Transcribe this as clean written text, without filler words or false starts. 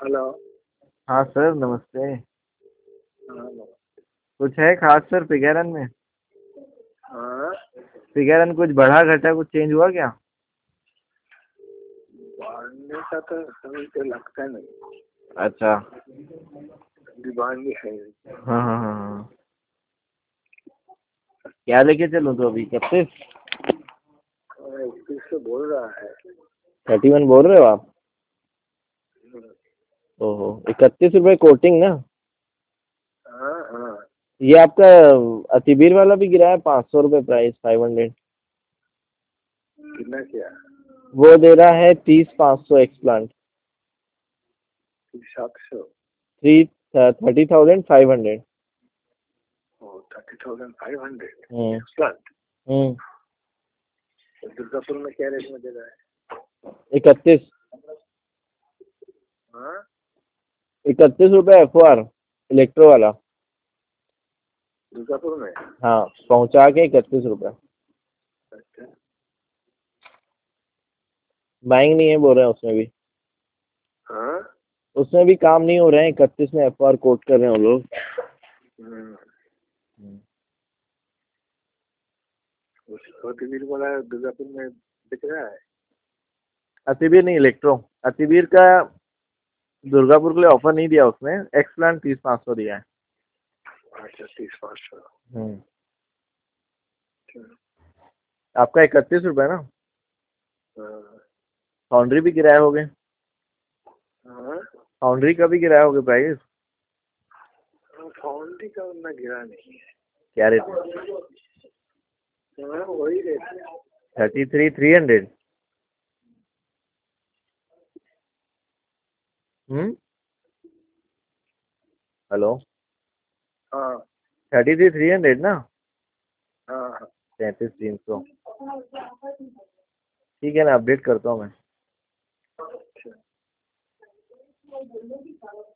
Hello. हाँ sir, नमस्ते। हाँ। कुछ है खास सर फिगरन में? हाँ, फिगरन कुछ बढ़ा घटा, कुछ चेंज हुआ क्या? बढ़ने का तो हमें तो लगता नहीं। अच्छा। डिमांड ही है। हाँ हाँ हाँ हाँ। क्या लेके चलूँ तो अभी 31? 21 से बोल रहा है। 31 बोल रहे हो आप? ओहो, 31 रुपए कोटिंग ना? हाँ हाँ। ये आपका अतिबीर वाला भी गिरा है, 500 रुपये प्राइस, 500। कितना किया? वो दे रहा है 30,500 एक्सप्लांट। 700। 30,500। 30,500 हम्म। एक्सप्लांट। हम्म। दुर्गापुर में क्या रेट में दे रहा है? 31। हाँ। 31 रुपये FOR, इलेक्ट्रो वाला। दुर्गापुर में। हाँ, पहुंचा के 31 रुपये। अच्छा। बाइंग नहीं है बोल रहे हैं उसमें भी। हाँ। उसमें भी काम नहीं हो रहे हैं, 31 में FOR कोट कर रहे हैं वो लोग। हम्म। हम्म। अतिवीर वाला दुर्गापुर में बिक रहा है। अतिबीर नहीं, इलेक्ट्रो। अतिबीर का दुर्गापुर के लिए ऑफर नहीं दिया उसने, एक्सप्लांट 30,500 दिया है। अच्छा, 30,500। हम्म। आपका 31 रुपये ना? हाँ फाउंड्री भी किराया हो गए। हाँ। फाउंड्री का भी किराया हो गया प्राइस। फाउंडी का उतना गिरा नहीं है। क्या रेट है? हाँ, वही रेट है। 33,300। हम्म। हेलो। हाँ 33,300 ना? हाँ हाँ। 33,300। ठीक है ना, अपडेट करता हूँ मैं। अच्छा।